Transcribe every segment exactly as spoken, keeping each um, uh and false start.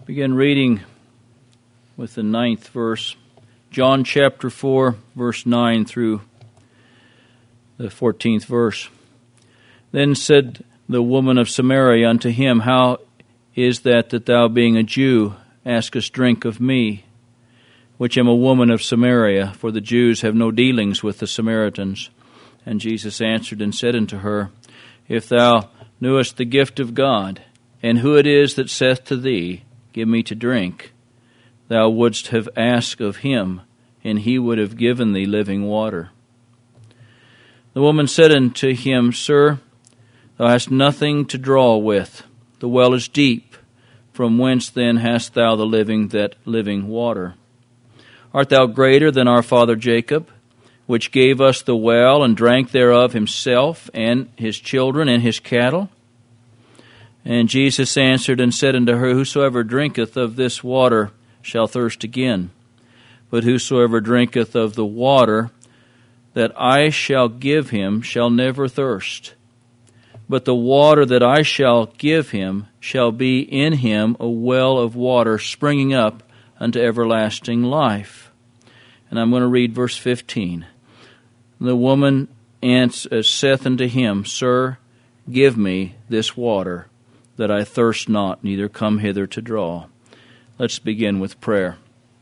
Begin reading with the ninth verse. John chapter four, verse nine through the fourteenth verse. Then said the woman of Samaria unto him, How is that that thou, being a Jew, askest drink of me, which am a woman of Samaria? For the Jews have no dealings with the Samaritans. And Jesus answered and said unto her, If thou knewest the gift of God, and who it is that saith to thee, Give me to drink, thou wouldst have asked of him, and he would have given thee living water. The woman said unto him, Sir, thou hast nothing to draw with. The well is deep. From whence then hast thou the living that living water? Art thou greater than our father Jacob, which gave us the well, and drank thereof himself, and his children, and his cattle? And Jesus answered and said unto her, Whosoever drinketh of this water shall thirst again. But whosoever drinketh of the water that I shall give him shall never thirst. But the water that I shall give him shall be in him a well of water springing up unto everlasting life. And I'm going to read verse fifteen. The woman answered, saith unto him, Sir, give me this water, that I thirst not, neither come hither to draw. Let's begin with prayer.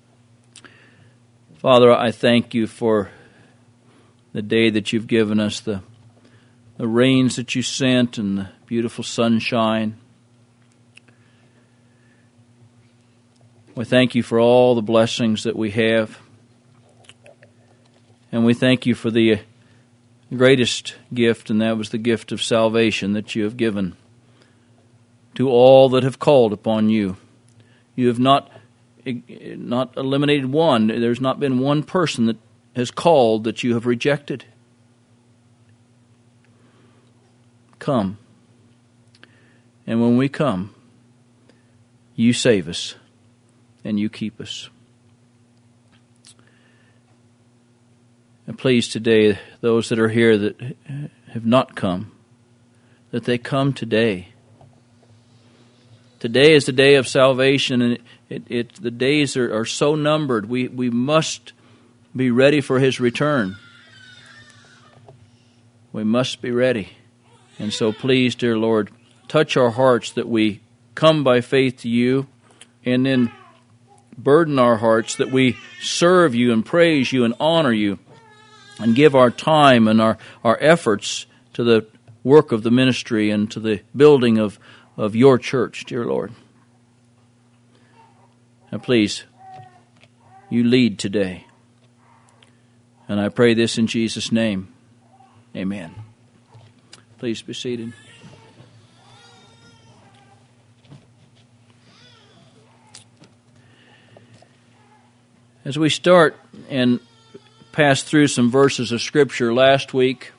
Father, I thank you for the day that you've given us, the, the rains that you sent and the beautiful sunshine. We thank you for all the blessings that we have. And we thank you for the greatest gift, and that was the gift of salvation that you have given to all that have called upon you. You have not not eliminated one. There's not been one person that has called that you have rejected. Come. And when we come, you save us and you keep us. And please today, those that are here that have not come, that they come today. Today is the day of salvation, and it, it, it, the days are, are so numbered. We, we must be ready for His return. We must be ready. And so please, dear Lord, touch our hearts that we come by faith to you, and then burden our hearts that we serve you and praise you and honor you and give our time and our, our efforts to the work of the ministry and to the building of of your church, dear Lord. And please, you lead today. And I pray this in Jesus' name. Amen. Please be seated. As we start and pass through some verses of Scripture last week,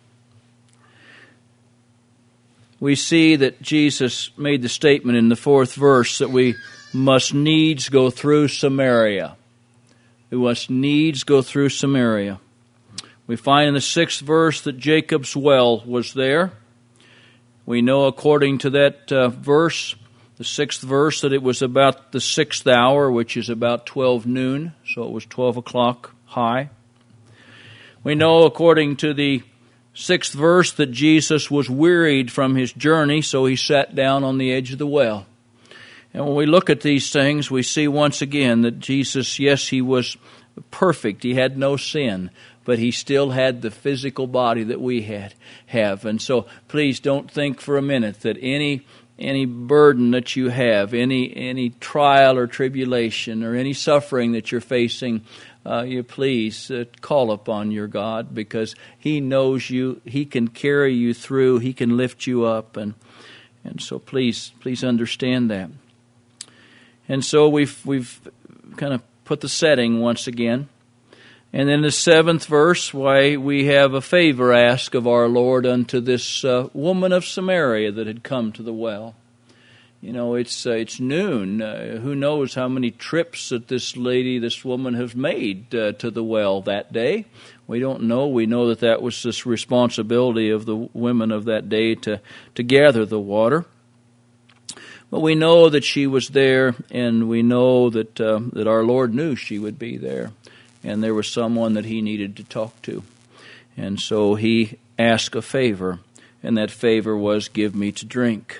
we see that Jesus made the statement in the fourth verse that we must needs go through Samaria. We must needs go through Samaria. We find in the sixth verse that Jacob's well was there. We know according to that uh, verse, the sixth verse, that it was about the sixth hour, which is about twelve noon, so it was twelve o'clock high. We know according to the sixth verse that Jesus was wearied from his journey, so he sat down on the edge of the well. And when we look at these things, we see once again that Jesus, yes, he was perfect. He had no sin, but he still had the physical body that we had have. And so please don't think for a minute that any any burden that you have, any any trial or tribulation or any suffering that you're facing, Uh, you please uh, call upon your God, because He knows you. He can carry you through. He can lift you up, and and so please, please understand that. And so we've we've kind of put the setting once again, and then the seventh verse, why we have a favor asked of our Lord unto this uh, woman of Samaria that had come to the well. You know, it's uh, it's noon. Uh, who knows how many trips that this lady, this woman, has made uh, to the well that day? We don't know. We know that that was this responsibility of the women of that day to, to gather the water. But we know that she was there, and we know that uh, that our Lord knew she would be there, and there was someone that he needed to talk to. And so he asked a favor, and that favor was, give me to drink.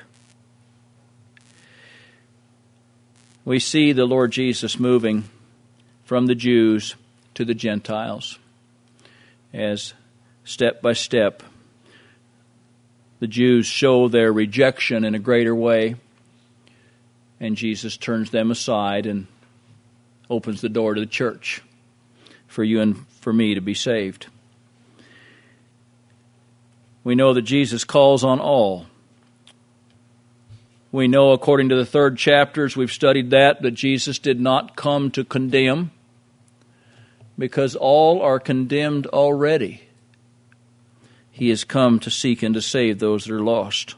We see the Lord Jesus moving from the Jews to the Gentiles, as step by step the Jews show their rejection in a greater way, and Jesus turns them aside and opens the door to the church for you and for me to be saved. We know that Jesus calls on all. We know, according to the third chapters, we've studied that, that Jesus did not come to condemn, because all are condemned already. He has come to seek and to save those that are lost.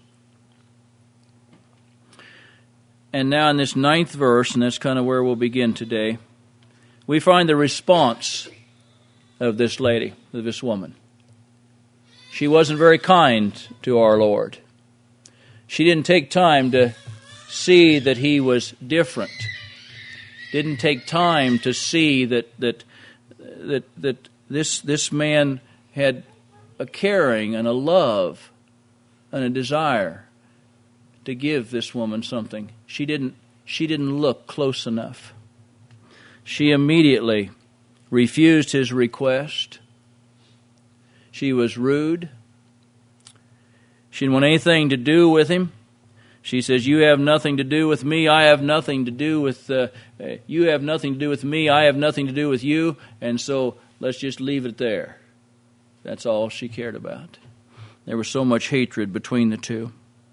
And now in this ninth verse, and that's kind of where we'll begin today, we find the response of this lady, of this woman. She wasn't very kind to our Lord. She didn't take time to see that he was different. Didn't take time to see that that that that this this man had a caring and a love and a desire to give this woman something. She didn't she didn't look close enough. She immediately refused his request. She was rude. She didn't want anything to do with him. She says, you have nothing to do with me. I have nothing to do with, uh, you have nothing to do with me. I have nothing to do with you. And so let's just leave it there. That's all she cared about. There was so much hatred between the two.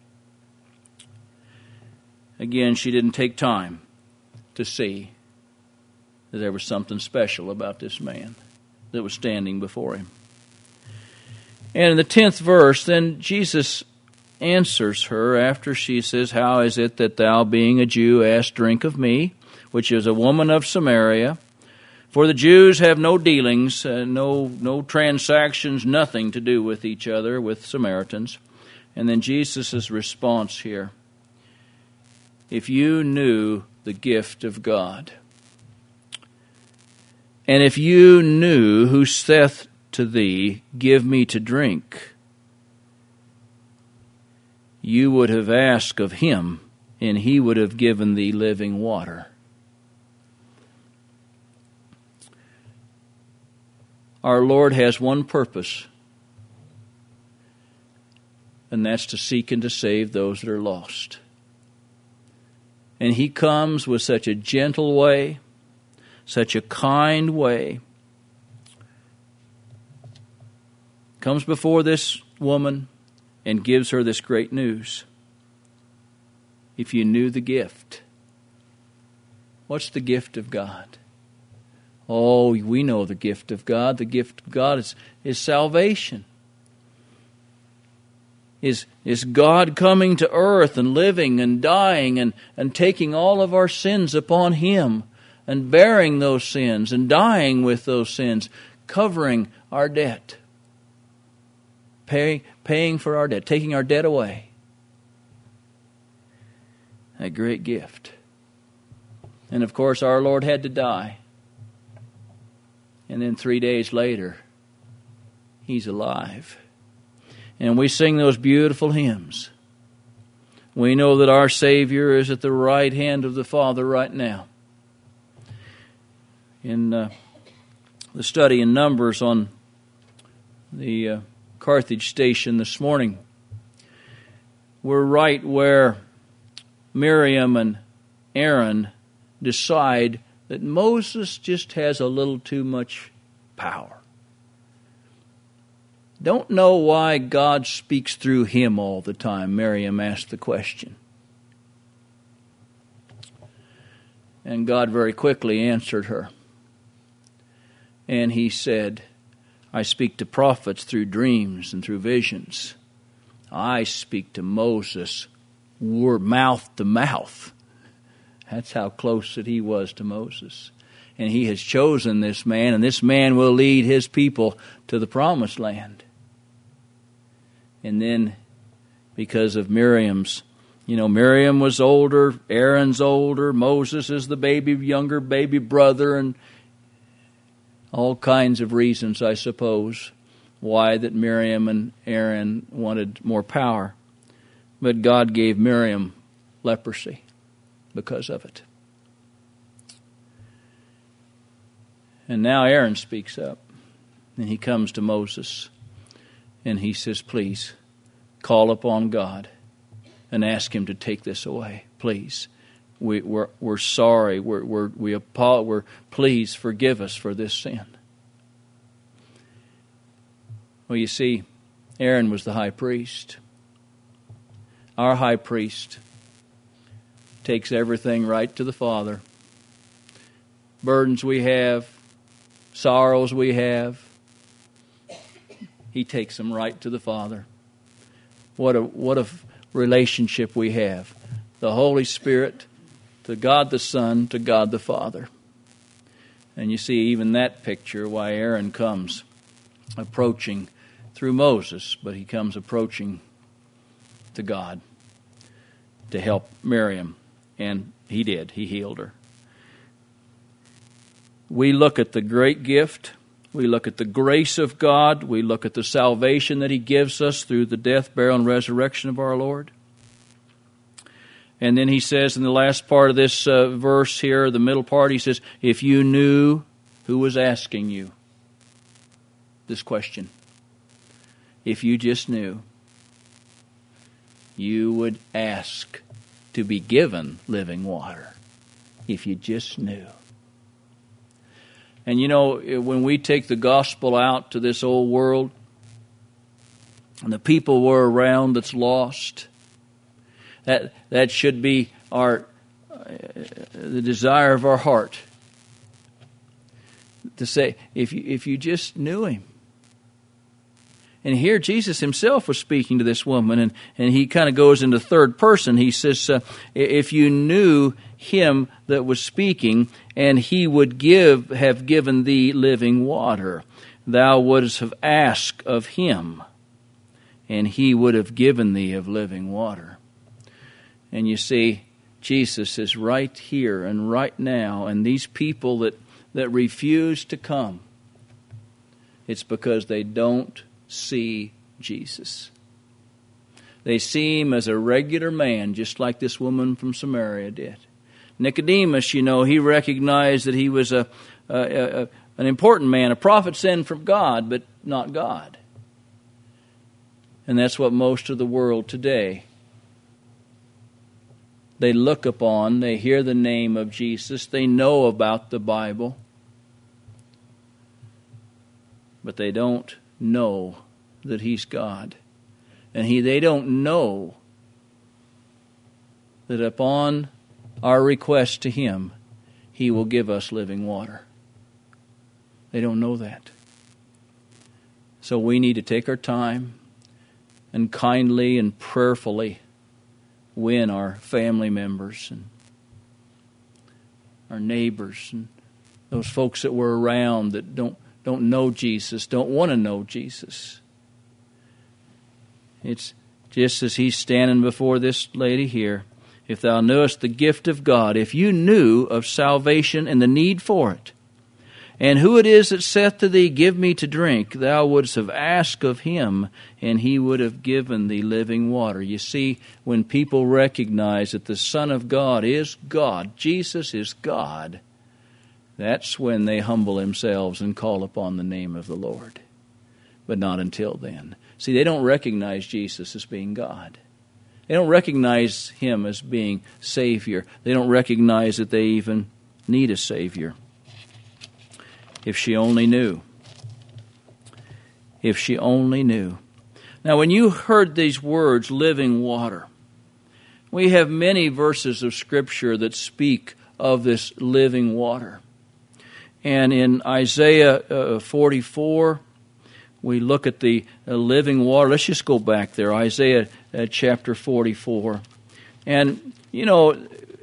Again, she didn't take time to see that there was something special about this man that was standing before him. And in the tenth verse, then Jesus answers her after she says, how is it that thou, being a Jew, ask drink of me, which is a woman of Samaria? For the Jews have no dealings, uh, no no transactions, nothing to do with each other, with Samaritans. And then Jesus' response here, if you knew the gift of God, and if you knew who saith to thee, give me to drink, you would have asked of him, and he would have given thee living water. Our Lord has one purpose, and that's to seek and to save those that are lost. And he comes with such a gentle way, such a kind way, comes before this woman and gives her this great news. If you knew the gift. What's the gift of God? Oh, we know the gift of God. The gift of God is, is salvation. Is, is God coming to earth and living and dying and, and taking all of our sins upon him and bearing those sins and dying with those sins, covering our debt. Pay, paying for our debt, taking our debt away. A great gift. And of course, our Lord had to die. And then three days later, he's alive. And we sing those beautiful hymns. We know that our Savior is at the right hand of the Father right now. In uh, the study in Numbers on the uh, Carthage station this morning, we're right where Miriam and Aaron decide that Moses just has a little too much power. Don't know why God speaks through him all the time, Miriam asked the question. And God very quickly answered her. And he said, I speak to prophets through dreams and through visions. I speak to Moses word mouth to mouth. That's how close that he was to Moses. And he has chosen this man, and this man will lead his people to the promised land. And then, because of Miriam's You know, Miriam was older, Aaron's older, Moses is the baby, younger baby brother, and all kinds of reasons, I suppose, why that Miriam and Aaron wanted more power. But God gave Miriam leprosy because of it. And now Aaron speaks up, and he comes to Moses, and he says, please, call upon God and ask him to take this away, please. We, we're we're sorry. We're we're we apo- we're please forgive us for this sin. Well, you see, Aaron was the high priest. Our high priest takes everything right to the Father. Burdens we have, sorrows we have, he takes them right to the Father. What a what a relationship we have. The Holy Spirit to God the Son, to God the Father. And you see even that picture why Aaron comes approaching through Moses, but he comes approaching to God to help Miriam. And he did. He healed her. We look at the great gift. We look at the grace of God. We look at the salvation that he gives us through the death, burial, and resurrection of our Lord. And then he says in the last part of this uh, verse here, the middle part, he says, if you knew who was asking you this question, if you just knew, you would ask to be given living water. If you just knew. And you know, when we take the gospel out to this old world, and the people we're around that's lost, that that should be our uh, the desire of our heart to say, if you if you just knew him. And here Jesus himself was speaking to this woman, and, and he kind of goes into third person. He says, uh, if you knew him that was speaking, and he would give have given thee living water, thou wouldst have asked of him, and he would have given thee of living water. And you see, Jesus is right here and right now, and these people that, that refuse to come, it's because they don't see Jesus. They see him as a regular man, just like this woman from Samaria did. Nicodemus, you know, he recognized that he was a, a, a an important man, a prophet sent from God, but not God. And that's what most of the world today, they look upon, they hear the name of Jesus, they know about the Bible, but they don't know that he's God. And he they don't know that upon our request to him, he will give us living water. They don't know that. So we need to take our time and kindly and prayerfully win our family members and our neighbors and those folks that we're around that don't don't know Jesus, don't want to know Jesus. It's just as he's standing before this lady here. If thou knewest the gift of God, if you knew of salvation and the need for it, and who it is that saith to thee, give me to drink, thou wouldst have asked of him, and he would have given thee living water. You see, when people recognize that the Son of God is God, Jesus is God, that's when they humble themselves and call upon the name of the Lord. But not until then. See, they don't recognize Jesus as being God. They don't recognize him as being Savior. They don't recognize that they even need a Savior. If she only knew. If she only knew. Now, when you heard these words, living water, we have many verses of Scripture that speak of this living water. And in Isaiah uh, forty-four, we look at the uh, living water. Let's just go back there, Isaiah uh, chapter forty-four. And, you know,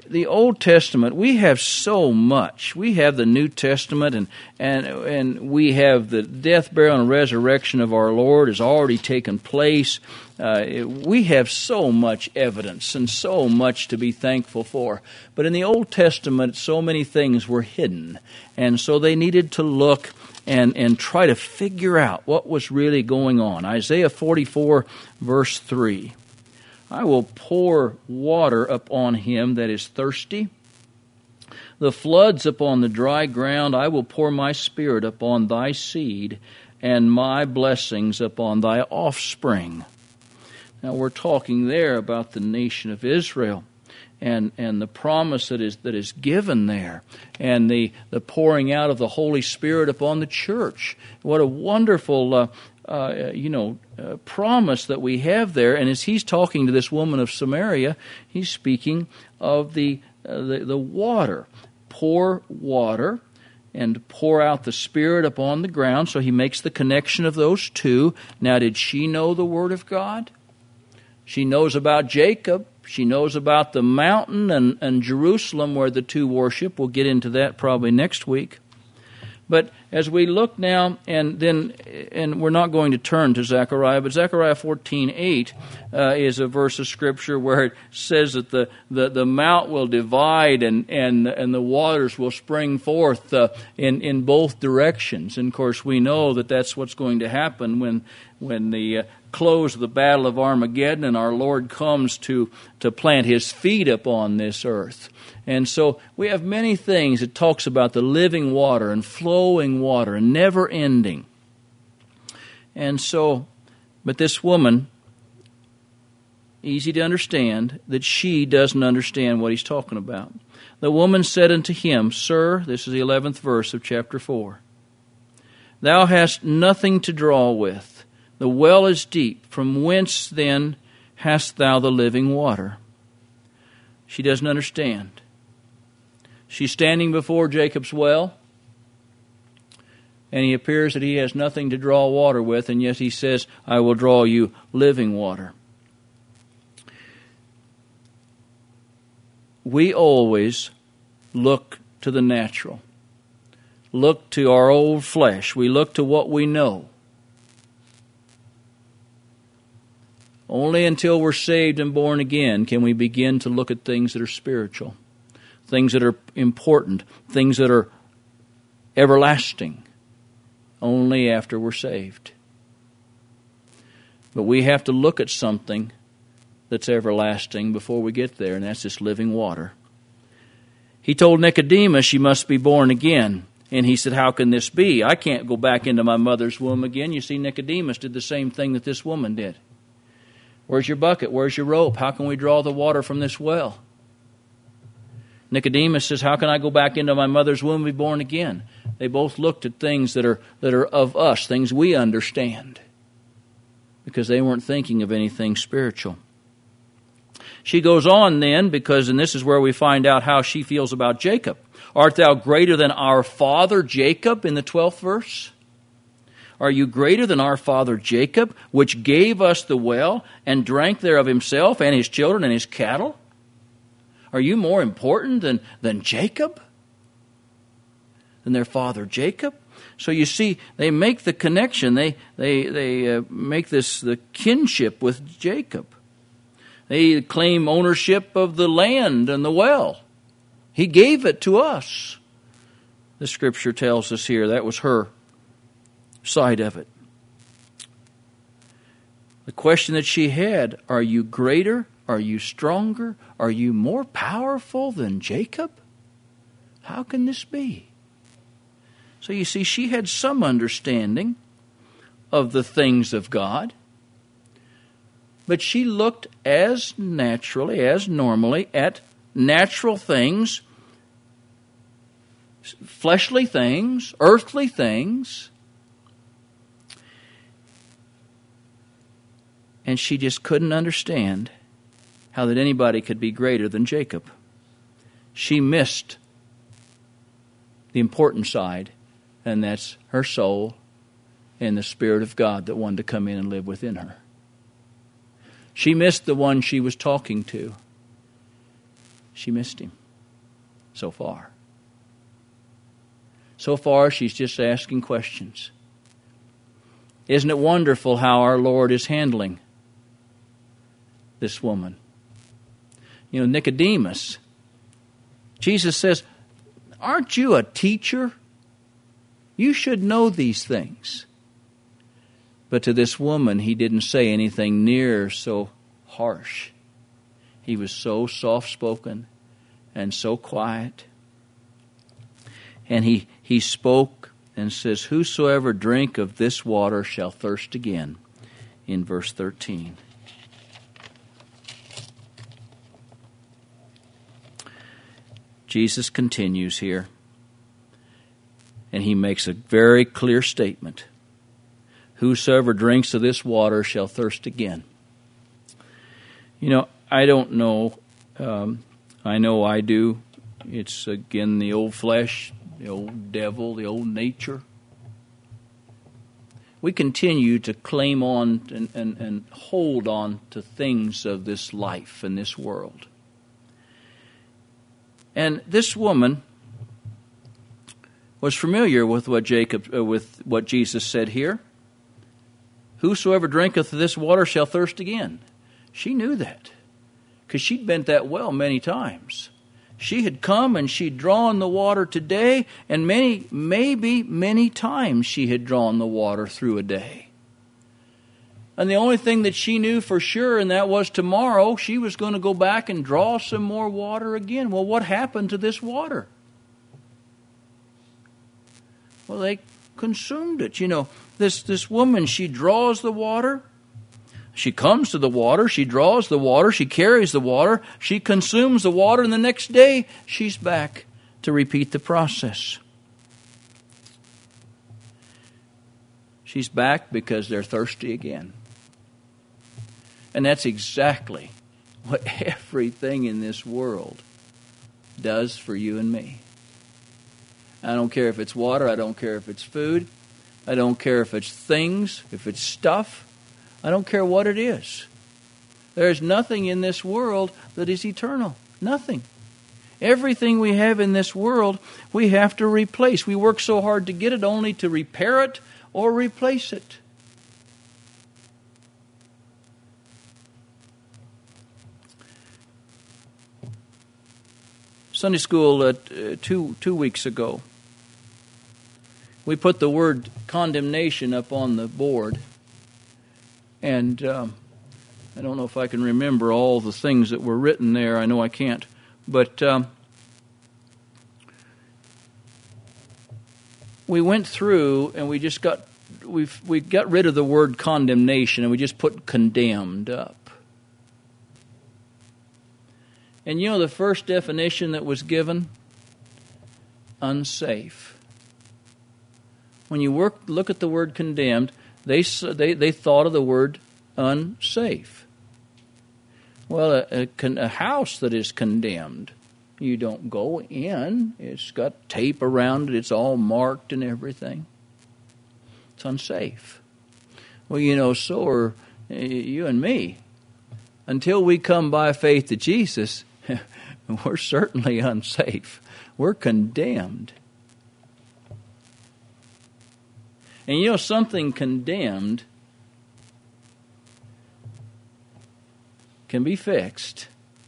the Old Testament, we have so much. We have the New Testament, and and and we have the death, burial, and resurrection of our Lord has already taken place. Uh, we have so much evidence and so much to be thankful for. But in the Old Testament, so many things were hidden, and so they needed to look and and try to figure out what was really going on. Isaiah forty-four, verse three. I will pour water upon him that is thirsty, the floods upon the dry ground. I will pour my Spirit upon thy seed, and my blessings upon thy offspring. Now we're talking there about the nation of Israel, and and the promise that is that is given there, and the the pouring out of the Holy Spirit upon the church. What a wonderful uh, uh, you know uh, promise that we have there. And as he's talking to this woman of Samaria, he's speaking of the uh, the, the water. Pour water and pour out the Spirit upon the ground. So he makes the connection of those two. Now, did she know the Word of God? She knows about Jacob. She knows about the mountain and, and Jerusalem where the two worship. We'll get into that probably next week. But as we look now, and then, and we're not going to turn to Zechariah, but Zechariah fourteen eight uh, is a verse of Scripture where it says that the, the, the mount will divide and, and, and the waters will spring forth uh, in, in both directions. And of course we know that that's what's going to happen when, when the uh, close of the battle of Armageddon and our Lord comes to, to plant His feet upon this earth. And so we have many things. It talks about the living water and flowing water and never ending. And so, but this woman, easy to understand, that she doesn't understand what he's talking about. The woman said unto him, Sir, this is the eleventh verse of chapter four, thou hast nothing to draw with. The well is deep. From whence then hast thou the living water? She doesn't understand. She's standing before Jacob's well, and he appears that he has nothing to draw water with, and yet he says, I will draw you living water. We always look to the natural, look to our old flesh. We look to what we know. Only until we're saved and born again can we begin to look at things that are spiritual, things that are important, things that are everlasting. Only after we're saved. But we have to look at something that's everlasting before we get there, and that's this living water. He told Nicodemus she must be born again. And he said, how can this be? I can't go back into my mother's womb again. You see, Nicodemus did the same thing that this woman did. Where's your bucket? Where's your rope? How can we draw the water from this well? Nicodemus says, how can I go back into my mother's womb and be born again? They both looked at things that are that are of us, things we understand, because they weren't thinking of anything spiritual. She goes on then, because, and this is where we find out how she feels about Jacob. Art thou greater than our father Jacob in the twelfth verse? Are you greater than our father Jacob, which gave us the well and drank thereof himself and his children and his cattle? Are you more important than, than Jacob? Than their father Jacob? So you see, they make the connection. They they they uh, make this the kinship with Jacob. They claim ownership of the land and the well. He gave it to us. The Scripture tells us here that was her side of it. The question that she had, are you greater? Are you stronger? Are you more powerful than Jacob? How can this be? So you see, she had some understanding of the things of God, but she looked as naturally, as normally, at natural things, fleshly things, earthly things, and she just couldn't understand how that anybody could be greater than Jacob. She missed the important side, and that's her soul and the Spirit of God that wanted to come in and live within her. She missed the one she was talking to. She missed him. so far. So far, she's just asking questions. Isn't it wonderful how our Lord is handling this woman? You know, Nicodemus, Jesus says, aren't you a teacher? You should know these things. But to this woman, he didn't say anything near so harsh. He was so soft-spoken and so quiet. And he, he spoke and says, whosoever drink of this water shall thirst again, in verse thirteen. Jesus continues here, and he makes a very clear statement. Whosoever drinks of this water shall thirst again. You know, I don't know. Um, I know I do. It's, again, the old flesh, the old devil, the old nature. We continue to claim on and, and, and hold on to things of this life and this world. And this woman was familiar with what Jacob, uh, with what Jesus said here. Whosoever drinketh of this water shall thirst again. She knew that, because she'd been at that well many times. She had come and she'd drawn the water today, and many, maybe many times she had drawn the water through a day. And the only thing that she knew for sure, and that was tomorrow, she was going to go back and draw some more water again. Well, what happened to this water? Well, they consumed it. You know, this, this woman, she draws the water. She comes to the water. She draws the water. She carries the water. She consumes the water. And the next day, she's back to repeat the process. She's back because they're thirsty again. And that's exactly what everything in this world does for you and me. I don't care if it's water. I don't care if it's food. I don't care if it's things, if it's stuff. I don't care what it is. There is nothing in this world that is eternal. Nothing. Everything we have in this world, we have to replace. We work so hard to get it only to repair it or replace it. Sunday school uh, two two weeks ago, we put the word condemnation up on the board. And um, I don't know if I can remember all the things that were written there. I know I can't. But um, we went through and we just got we we got rid of the word condemnation and we just put condemned up. And you know the first definition that was given? Unsafe. When you work, look at the word condemned, they they they thought of the word unsafe. Well, a, a, a house that is condemned, you don't go in. It's got tape around it. It's all marked and everything. It's unsafe. Well, you know, so are you and me. Until we come by faith to Jesus, we're certainly unsafe. We're condemned. And you know, something condemned can be fixed,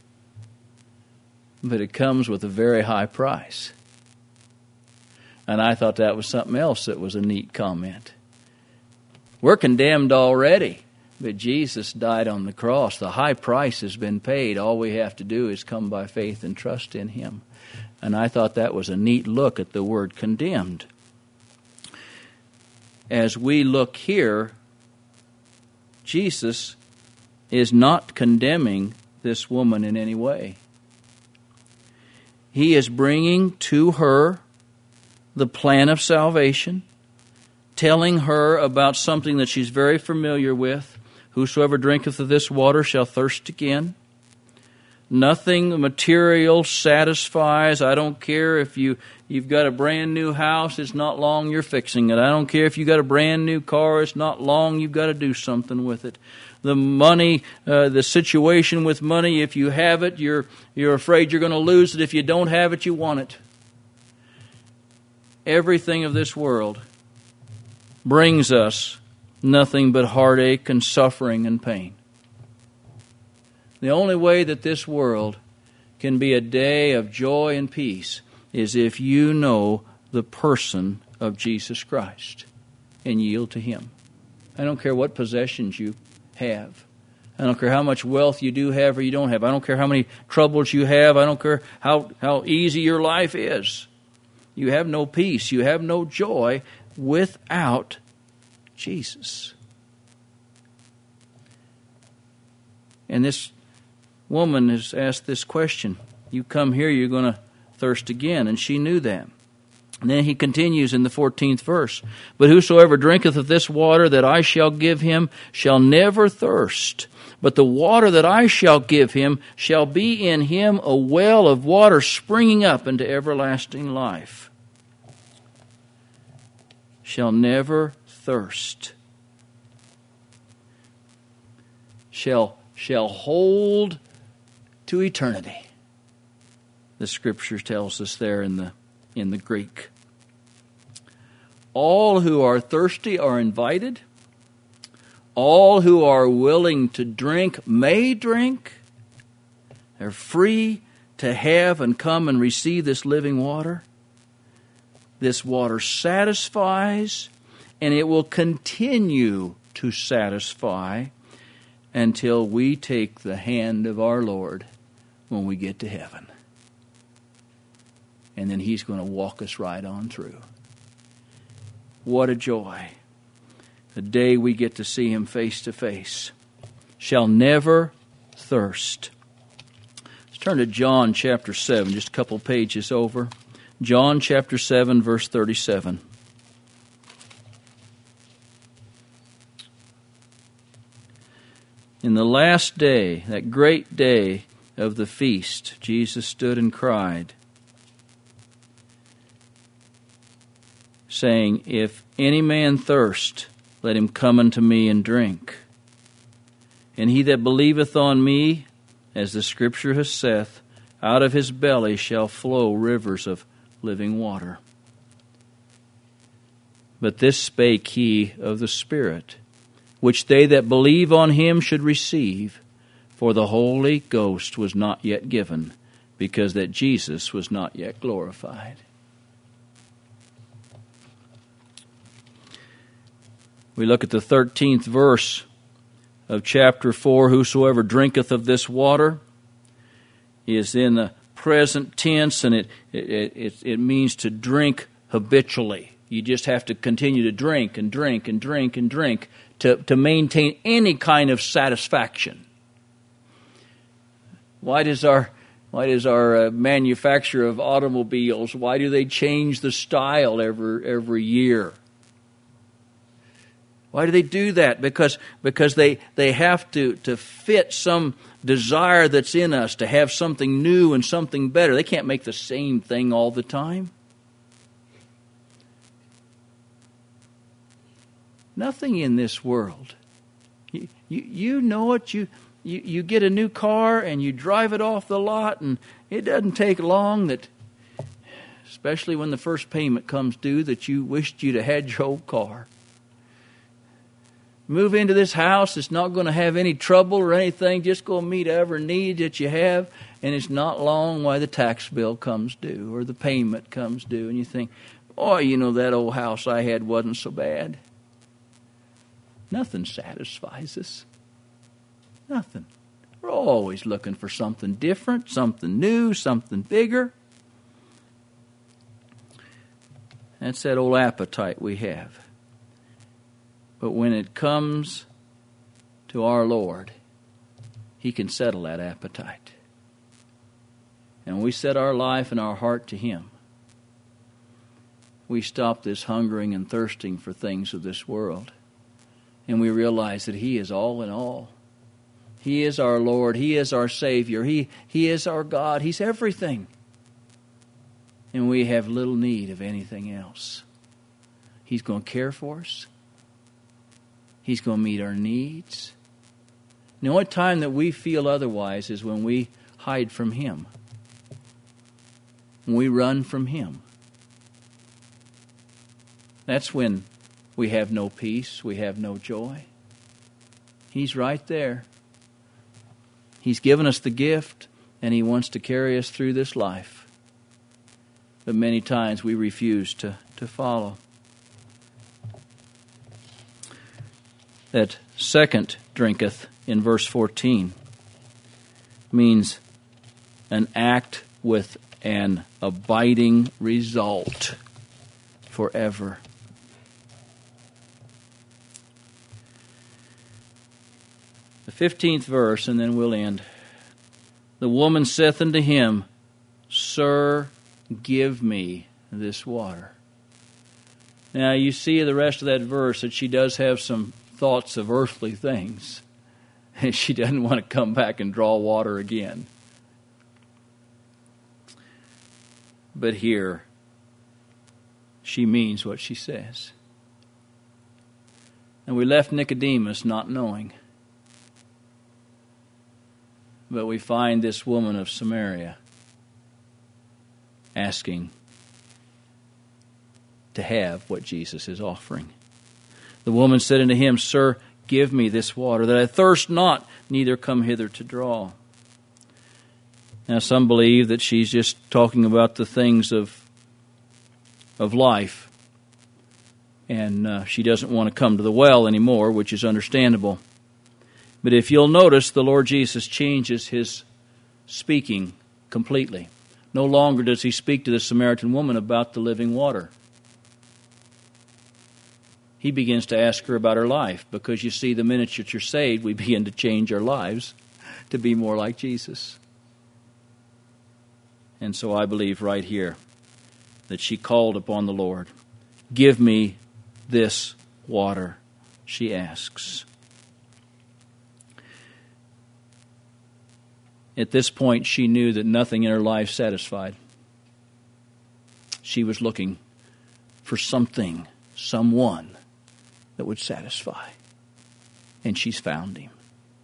but it comes with a very high price. And I thought that was something else that was a neat comment. We're condemned already, but Jesus died on the cross. The high price has been paid. All we have to do is come by faith and trust in Him. And I thought that was a neat look at the word condemned. As we look here, Jesus is not condemning this woman in any way. He is bringing to her the plan of salvation, telling her about something that she's very familiar with. Whosoever drinketh of this water shall thirst again. Nothing material satisfies. I don't care if you, you've got a brand new house, it's not long you're fixing it. I don't care if you've got a brand new car, it's not long you've got to do something with it. the money, uh, the situation with money. If you have it, you're you're afraid you're going to lose it. If you don't have it, you want it. Everything of this world brings us nothing but heartache and suffering and pain. The only way that this world can be a day of joy and peace is if you know the person of Jesus Christ and yield to Him. I don't care what possessions you have. I don't care how much wealth you do have or you don't have. I don't care how many troubles you have. I don't care how, how easy your life is. You have no peace. You have no joy without Jesus. And this woman has asked this question. You come here, you're going to thirst again. And she knew that. And then he continues in the fourteenth verse. But whosoever drinketh of this water that I shall give him shall never thirst. But the water that I shall give him shall be in him a well of water springing up into everlasting life. Shall never thirst. Shall, shall hold to eternity. The Scripture tells us there in the in the Greek. All who are thirsty are invited. All who are willing to drink may drink. They're free to have and come and receive this living water. This water satisfies, and it will continue to satisfy until we take the hand of our Lord when we get to heaven. And then He's going to walk us right on through. What a joy. The day we get to see Him face to face. Shall never thirst. Let's turn to John chapter seven, just a couple pages over. John chapter seven, verse thirty-seven. In the last day, that great day of the feast, Jesus stood and cried, saying, If any man thirst, let him come unto me and drink. And he that believeth on me, as the Scripture has saith, out of his belly shall flow rivers of living water. But this spake he of the Spirit, which they that believe on him should receive, for the Holy Ghost was not yet given, because that Jesus was not yet glorified. We look at the thirteenth verse of chapter four. Whosoever drinketh of this water is in the present tense, and it it, it it means to drink habitually. You just have to continue to drink and drink and drink and drink to, to maintain any kind of satisfaction. Why does our why does our uh, manufacturer of automobiles, why do they change the style every every year? Why do they do that? Because because they, they have to, to fit some desire that's in us to have something new and something better. They can't make the same thing all the time. Nothing in this world. You, you, you know it. You, you, you get a new car and you drive it off the lot, and it doesn't take long that, especially when the first payment comes due, that you wished you'd have had your old car. Move into this house, it's not going to have any trouble or anything, just going to meet every need that you have, and it's not long why the tax bill comes due or the payment comes due, and you think, oh, you know, that old house I had wasn't so bad. Nothing satisfies us. Nothing. We're always looking for something different, something new, something bigger. That's that old appetite we have. But when it comes to our Lord, He can settle that appetite. And when we set our life and our heart to Him, we stop this hungering and thirsting for things of this world. And we realize that He is all in all. He is our Lord. He is our Savior. He, he is our God. He's everything. And we have little need of anything else. He's going to care for us. He's going to meet our needs. The only time that we feel otherwise is when we hide from Him. When we run from Him. That's when we have no peace, we have no joy. He's right there. He's given us the gift, and He wants to carry us through this life. But many times we refuse to, to follow. That second drinketh in verse fourteen means an act with an abiding result forever. The fifteenth verse, and then we'll end. The woman saith unto him, Sir, give me this water. Now you see the rest of that verse that she does have some thoughts of earthly things. And she doesn't want to come back and draw water again. But here, she means what she says. And we left Nicodemus not knowing. But we find this woman of Samaria asking to have what Jesus is offering. The woman said unto him, Sir, give me this water, that I thirst not, neither come hither to draw. Now some believe that she's just talking about the things of, of life. And uh, she doesn't want to come to the well anymore, which is understandable. But if you'll notice, the Lord Jesus changes His speaking completely. No longer does He speak to the Samaritan woman about the living water. He begins to ask her about her life, because you see, the minute that you're saved, we begin to change our lives to be more like Jesus. And so I believe right here that she called upon the Lord. Give me this water, she asks. At this point, she knew that nothing in her life satisfied. She was looking for something, someone that would satisfy. And she's found Him.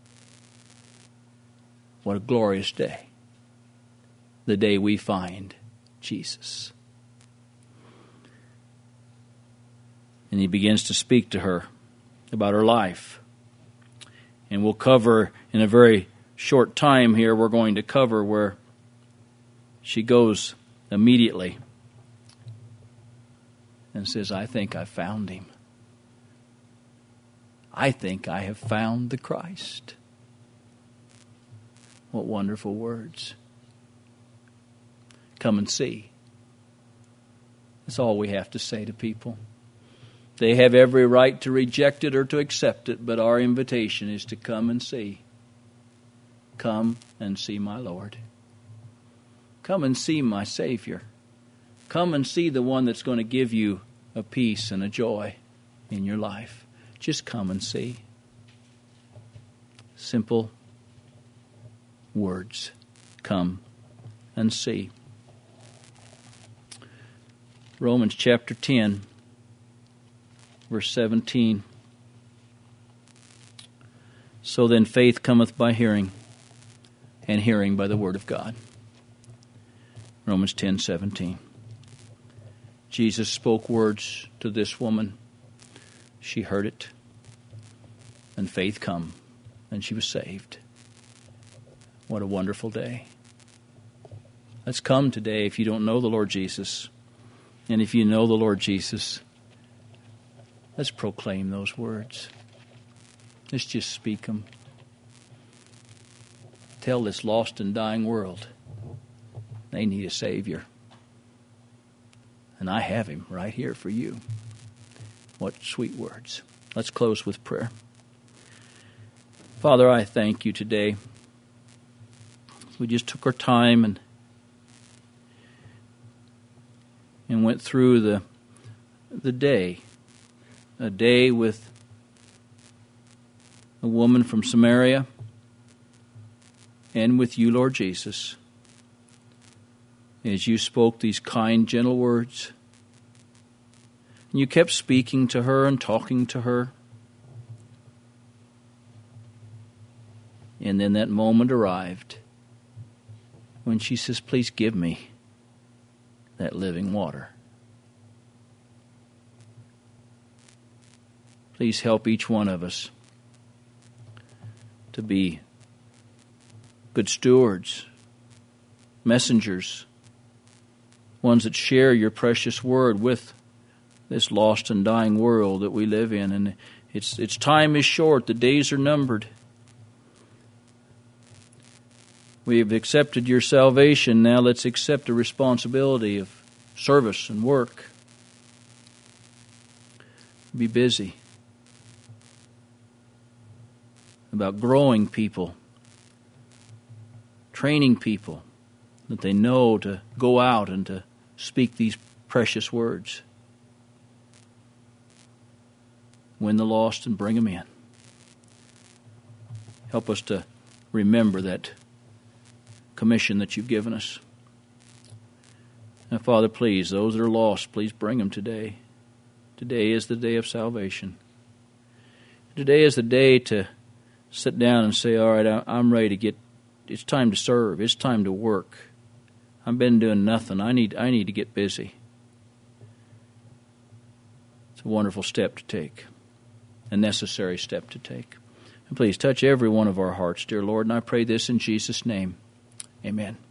What a glorious day. The day we find Jesus. And He begins to speak to her about her life. And we'll cover in a very short time here, we're going to cover where she goes immediately and says, I think I found Him. I think I have found the Christ. What wonderful words. Come and see. That's all we have to say to people. They have every right to reject it or to accept it, but our invitation is to come and see. Come and see my Lord. Come and see my Savior. Come and see the one that's going to give you a peace and a joy in your life. Just come and see. Simple words. Come and see. Romans chapter ten, verse seventeen. So then faith cometh by hearing, and hearing by the word of God. Romans ten seventeen. Jesus spoke words to this woman. She heard it, and faith come, and she was saved. What a wonderful day. Let's come today if you don't know the Lord Jesus. And if you know the Lord Jesus, let's proclaim those words. Let's just speak them. Tell this lost and dying world they need a Savior. And I have Him right here for you. What sweet words. Let's close with prayer. Father, I thank You today. We just took our time and and went through the the day. A day with a woman from Samaria and with You, Lord Jesus. As You spoke these kind, gentle words, and You kept speaking to her and talking to her. And then that moment arrived when she says, please give me that living water. Please help each one of us to be good stewards, messengers, ones that share your precious word with this lost and dying world that we live in. And its its time is short, the days are numbered. We have accepted your salvation. Now let's accept the responsibility of service and work. Be busy about growing people, training people, that they know to go out and to speak these precious words. Win the lost and bring them in. Help us to remember that commission that you've given us. Now, Father, please, those that are lost, please bring them today. Today is the day of salvation. Today is the day to sit down and say, all right, I'm ready to get, it's time to serve. It's time to work. I've been doing nothing. I need, I need to get busy. It's a wonderful step to take, a necessary step to take. And please touch every one of our hearts, dear Lord, and I pray this in Jesus' name. Amen.